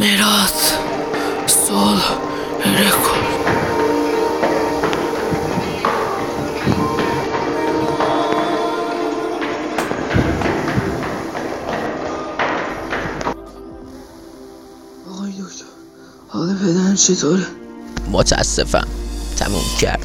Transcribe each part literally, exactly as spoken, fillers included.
مراد سول رکورد. آقای دکتر، حال پدرم چطوره؟ متاسفم، تموم کرد.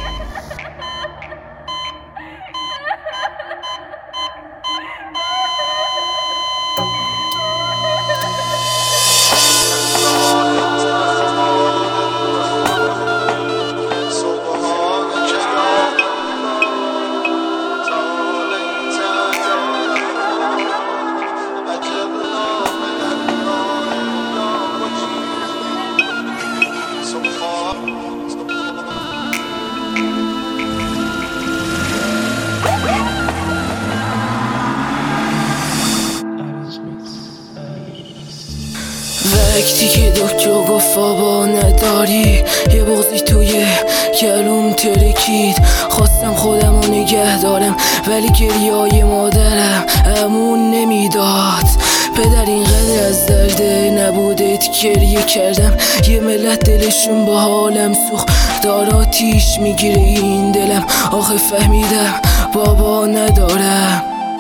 وقتی که دکتر گفت بابا نداری، یه بغضی توی گلوم ترکید. خواستم خودم رو نگه دارم ولی گریه‌های مادرم امون نمیداد. پدر اینقدر از درد نبودت گریه کردم. یه ملت دلشون با حالم سوخت، دار آتیش میگیره این دلم. آخه فهمیدم بابا ندارم.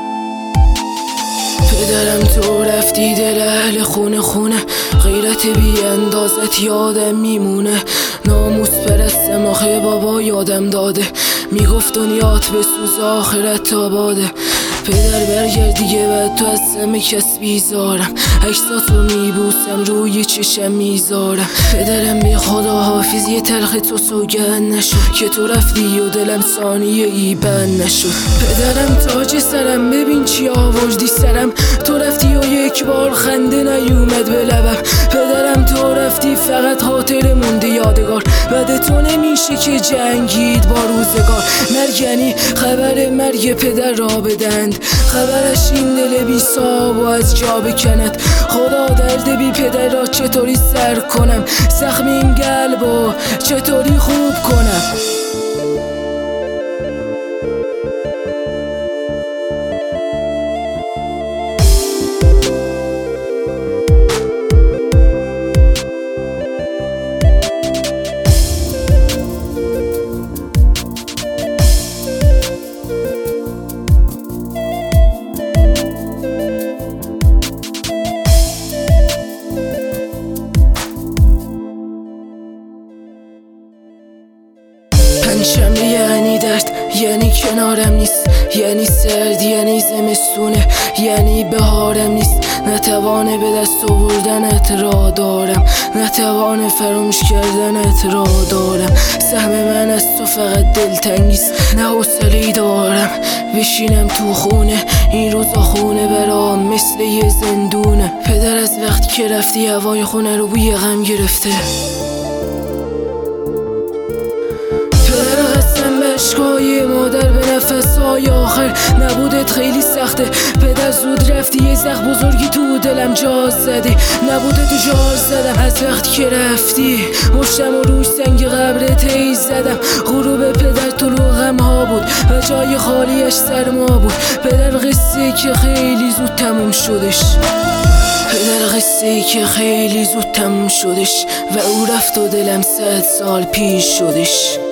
پدرم تو رفتی، دل اهل خونه خونه، غیرت بی اندازت یادم میمونه. ناموس پرستم آخه بابا یادم داده، میگفت دنیات بسوز آخرت آباده. پدر برگرد دیگه بعد تو از سم کس بیزارم، عکسات رو میبوسم روی چشم میذارم. پدرم بی خدا حافظ، یه تلخ تو سوگند نشد که تو رفتی و دلم ثانیه ای بند نشد. پدرم تاج سرم، ببین چی آوردی سرم. تو رفتی و یک بار خنده نیومد به لبم. پدرم تو رفتی فقط خاطر مونده یادگار. بعد تو نمیشه که جنگید با روزگار. مرگ یعنی خبر مرگ پدر را بدند، خبرش این دل بی صاحب و از جا بکند. خدا درد بی پدر را چطوری سر کنم، زخم این قلب و چطوری خوب کنم. پنجشنبه یعنی درد، یعنی کنارم نیست، یعنی سرد، یعنی زمستونه، یعنی بهارم نیست. نتوانه به دست آوردنت را دارم، نتوانه فراموش کردنت را دارم. سهم من از تو فقط دلتنگیست، نه حوصله‌ای دارم بشینم تو خونه. این روزا خونه برام مثل یه زندونه. پدر از وقتی که رفتی هوای خونه رو بوی غم گرفته. اشکای مادر به نفس‌های آخر، نبودت خیلی سخته. پدر زود رفتی، یه زخم بزرگی تو دلم جا زده. نبودت و جار زدم از وقتی که رفتی. مشتم و روی سنگ قبرت هی زدم. غروب پدر طلوع غم‌ها بود و جای خالیش سرما بود. پدر قصه که خیلی زود تموم شدش، پدر قصه که خیلی زود تموم شدش و او رفت و دلم صد سال پیش شدش.